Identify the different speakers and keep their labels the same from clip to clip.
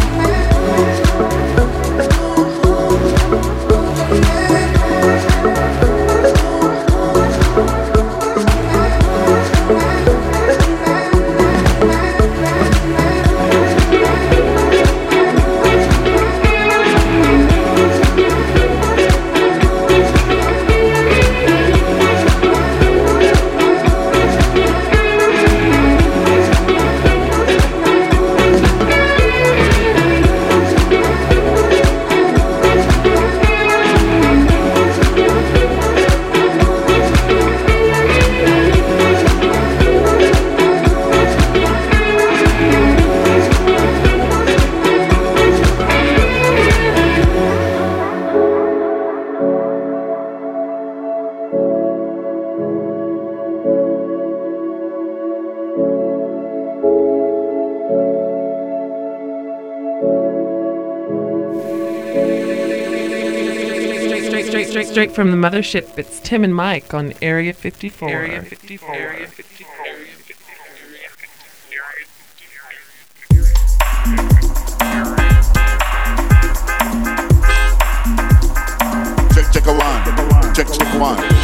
Speaker 1: Straight from the mothership, it's Tim and Mike on Area 54. Area 54. Area 54.
Speaker 2: Check a one. Check one.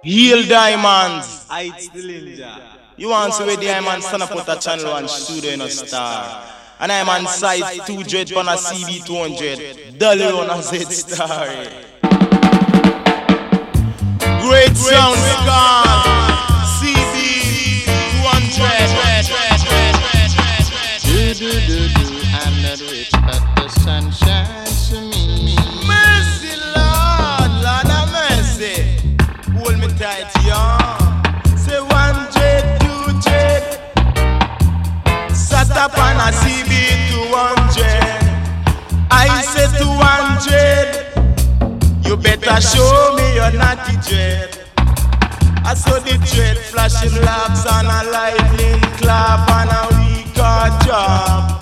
Speaker 3: Heal Diamonds. It's the Ninja. You want to see Diamond stand up with a channel one studio in a star. And I'm on size 200 on a CB200. Dolly on a Z star. Great sound because CB200.
Speaker 4: I'm not rich, but the sun shines to me.
Speaker 3: Mercy, Lord, Lord have mercy. Hold me tight, y'all. Say 100, 200. Sat up on a CB200. I say 200. You better show me your naughty dread. I saw the dread flashing locks and a lightning clap and a weak job.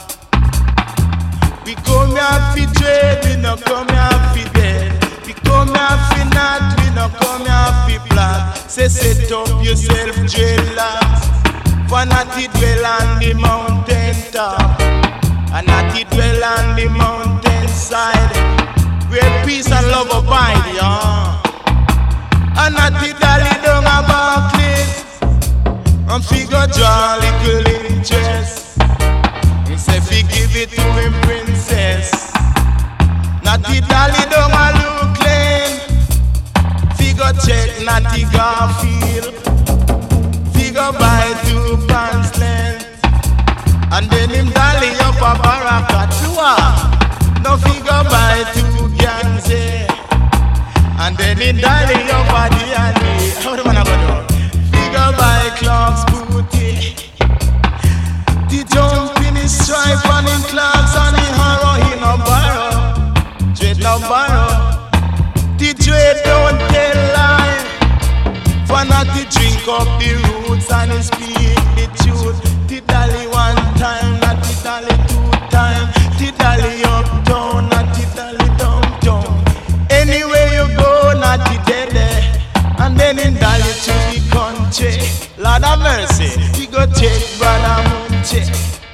Speaker 3: We come here for dread, we no come here for dead. We come here for not, we no come here for black. Say set up yourself dreadlocks. For natty dwell on the mountain top, and natty dwell on the mountain side, where peace and love abide, yeah. And natty dolly down a Barclays, and figure draw little interest. He say fi give it to him princess. Natty dolly down a Luke Lane, figure check natty Garfield. Figure buy 2 pants length, and then him dolly up a Barakatua. No figure buy 2 Ganze, and then him dolly up a D&D. How the man a go do? Figure buy Clark's booty. The jump in his stripe and in Clark's and in Harrow. He no borrow, dread no borrow. The dread don't tell lie. For not to drink up the roots and speak the truth. The dolly 1 time, not the dolly 2 time. The dolly uptown, not the dolly downtown. Anywhere you go, not the dead. And then in dolly to the country. Lord of mercy, we go take brother Munche.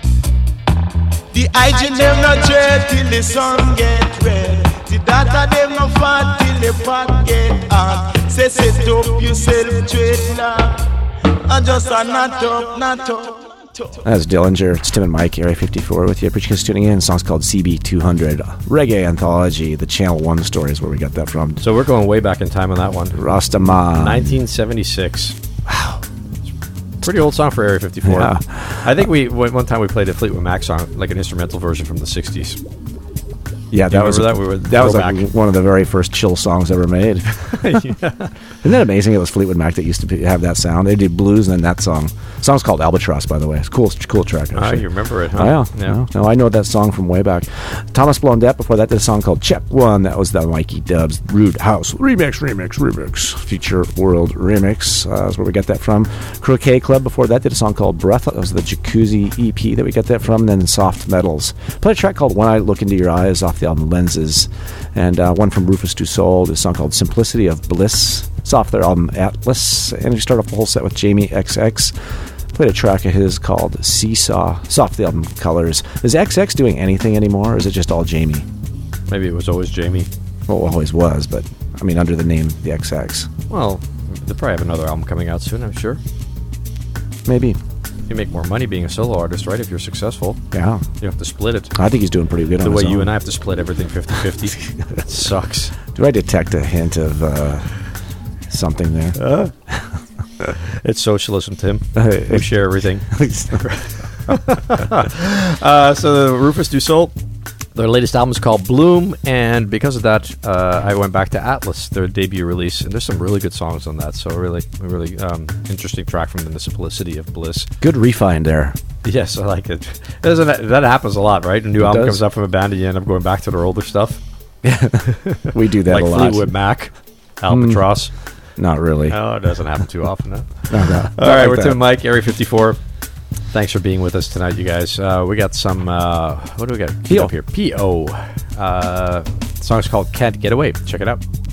Speaker 3: The hygiene them no dread till the sun get red. The data them no fat till the pot get hot. Say set up yourself dreadlock. I just a not up.
Speaker 5: That's Dillinger. It's Tim and Mike, Area 54 with you. Appreciate you tuning in. The song's called CB200. Reggae Anthology. The Channel 1 story is where we got that from.
Speaker 6: So we're going way back in time on that one.
Speaker 5: Rastaman.
Speaker 6: 1976. Wow. Pretty old song for Area 54.
Speaker 5: Yeah.
Speaker 6: I think one time we played a Fleetwood Mac song, like an instrumental version from the 60s.
Speaker 5: Yeah, that was like one of the very first chill songs ever made.
Speaker 6: Yeah.
Speaker 5: Isn't that amazing? It was Fleetwood Mac that used to have that sound. They did blues and then that song. The song's called Albatross, by the way. It's a cool track. Actually.
Speaker 6: You remember it, huh?
Speaker 5: Oh, yeah. No, I know that song from way back. Thomas Blondette, before that, did a song called Check One. That was the Mikey Dubs Rude House remix. Future World remix. That's where we got that from. Croquet Club, before that, did a song called Breath. That was the Jacuzzi EP that we got that from. And then Soft Metals. Played a track called When I Look Into Your Eyes off the album Lenses. And one from Rufus Du Sol, a song called Simplicity of Bliss. It's off their album Atlas. And we start off the whole set with Jamie XX. Played a track of his called Seesaw. It's off the album Colors. Is XX doing anything anymore, or is it just all Jamie?
Speaker 6: Maybe it was always Jamie.
Speaker 5: Well, it always was, but I mean under the name The XX.
Speaker 6: Well, they'll probably have another album coming out soon, I'm sure.
Speaker 5: Maybe.
Speaker 6: You make more money being a solo artist, right, if you're successful.
Speaker 5: Yeah.
Speaker 6: You have to split it.
Speaker 5: I think he's doing pretty good on his own.
Speaker 6: The way you and I have to split everything 50-50. That sucks.
Speaker 5: Do I detect a hint of something there?
Speaker 6: It's socialism, Tim. We share everything. So the Rufus Du Sol, their latest album is called Bloom, and because of that, I went back to Atlas, their debut release, and there's some really good songs on that. So a really interesting track from them, The Simplicity of Bliss.
Speaker 5: Good refine there.
Speaker 6: Yes, I like it. That happens a lot, right? A new album comes out from a band, and you end up going back to their older stuff.
Speaker 5: We do that
Speaker 6: like
Speaker 5: a lot.
Speaker 6: Fleetwood Mac, Albatross.
Speaker 5: Not really.
Speaker 6: No, it doesn't happen too often. No.
Speaker 5: No.
Speaker 6: All right, we're Tim and Mike, Area 54. Thanks for being with us tonight, you guys. We got some, what do we got? P.O. Up here. P.O. The song's called Can't Get Away. Check it out.